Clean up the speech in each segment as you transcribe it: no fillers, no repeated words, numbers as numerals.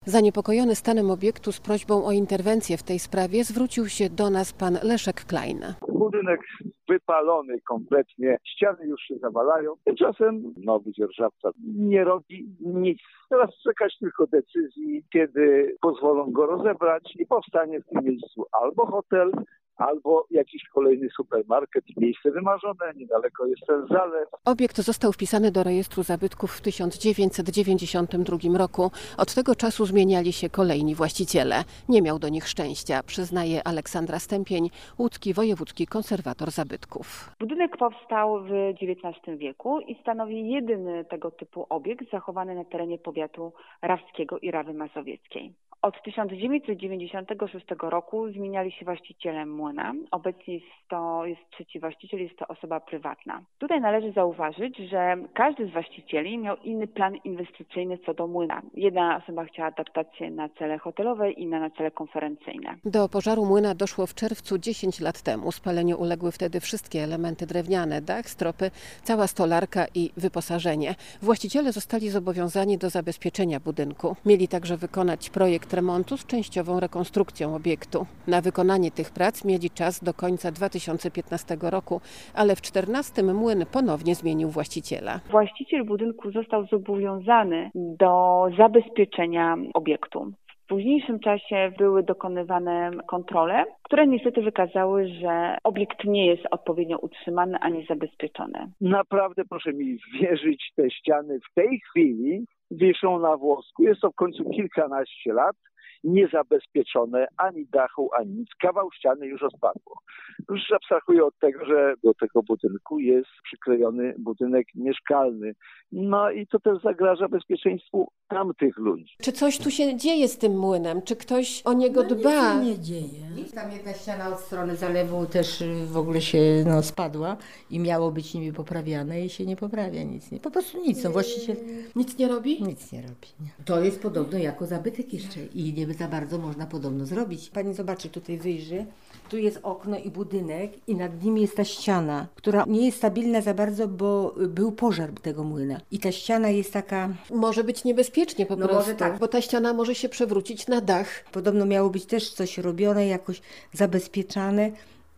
Zaniepokojony stanem obiektu z prośbą o interwencję w tej sprawie zwrócił się do nas pan Leszek Klein. Budynek wypalony kompletnie, ściany już się zawalają. Tymczasem nowy dzierżawca nie robi nic. Teraz czekać tylko decyzji, kiedy pozwolą go rozebrać i powstanie w tym miejscu albo hotel, albo jakiś kolejny supermarket, miejsce wymarzone, niedaleko jest ten zalew. Obiekt został wpisany do rejestru zabytków w 1992 roku. Od tego czasu zmieniali się kolejni właściciele. Nie miał do nich szczęścia, przyznaje Aleksandra Stępień, łódzki wojewódzki konserwator zabytków. Budynek powstał w XIX wieku i stanowi jedyny tego typu obiekt zachowany na terenie powiatu rawskiego i Rawy Mazowieckiej. Od 1996 roku zmieniali się właściciele młyna. Obecnie jest trzeci właściciel, jest to osoba prywatna. Tutaj należy zauważyć, że każdy z właścicieli miał inny plan inwestycyjny co do młyna. Jedna osoba chciała adaptację na cele hotelowe, inna na cele konferencyjne. Do pożaru młyna doszło w czerwcu 10 lat temu. Spaleniu uległy wtedy wszystkie elementy drewniane, dach, stropy, cała stolarka i wyposażenie. Właściciele zostali zobowiązani do zabezpieczenia budynku. Mieli także wykonać projekt remontu z częściową rekonstrukcją obiektu. Na wykonanie tych prac mieli czas do końca 2015 roku, ale w 2014 młyn ponownie zmienił właściciela. Właściciel budynku został zobowiązany do zabezpieczenia obiektu. W późniejszym czasie były dokonywane kontrole, które niestety wykazały, że obiekt nie jest odpowiednio utrzymany ani zabezpieczony. Naprawdę proszę mi wierzyć, te ściany w tej chwili wiszą na włosku. Jest to w końcu kilkanaście lat, niezabezpieczone, ani dachu, ani nic. Kawał ściany już odpadło. Już abstrahuję od tego, że do tego budynku jest przyklejony budynek mieszkalny. No i to też zagraża bezpieczeństwu tamtych ludzi. Czy coś tu się dzieje z tym młynem? Czy ktoś o niego dba? Nic się nie dzieje. Tam jedna ściana od strony zalewu też w ogóle się spadła i miało być nimi poprawiane i się nie poprawia nic. Po prostu nic. No, właściciel Nic nie robi? nic nie robi. Nie. To jest podobno jako zabytek jeszcze i nie za bardzo można podobno zrobić. Pani zobaczy, tutaj wyjrzy. Tu jest okno i budynek i nad nim jest ta ściana, która nie jest stabilna za bardzo, bo był pożar tego młyna. I ta ściana jest taka... Może być niebezpiecznie po prostu, może tak. bo ta ściana może się przewrócić na dach. Podobno miało być też coś robione, jakoś zabezpieczane.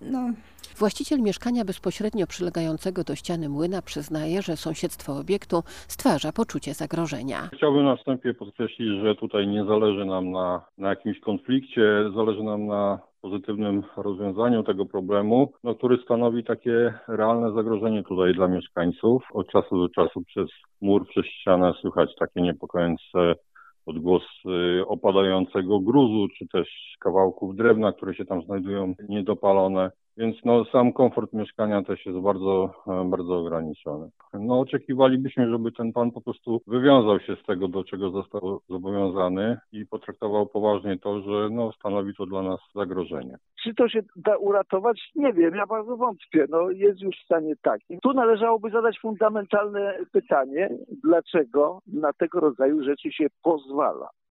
Właściciel mieszkania bezpośrednio przylegającego do ściany młyna przyznaje, że sąsiedztwo obiektu stwarza poczucie zagrożenia. Chciałbym na wstępie podkreślić, że tutaj nie zależy nam na jakimś konflikcie, zależy nam na pozytywnym rozwiązaniu tego problemu, który stanowi takie realne zagrożenie tutaj dla mieszkańców. Od czasu do czasu przez mur, przez ścianę słychać takie niepokojące odgłosy opadającego gruzu, czy też kawałków drewna, które się tam znajdują niedopalone. Więc sam komfort mieszkania też jest bardzo, bardzo ograniczony. Oczekiwalibyśmy, żeby ten pan po prostu wywiązał się z tego, do czego został zobowiązany i potraktował poważnie to, że stanowi to dla nas zagrożenie. Czy to się da uratować? Nie wiem, ja bardzo wątpię. Jest już w stanie takim. Tu należałoby zadać fundamentalne pytanie, dlaczego na tego rodzaju rzeczy się pozwala.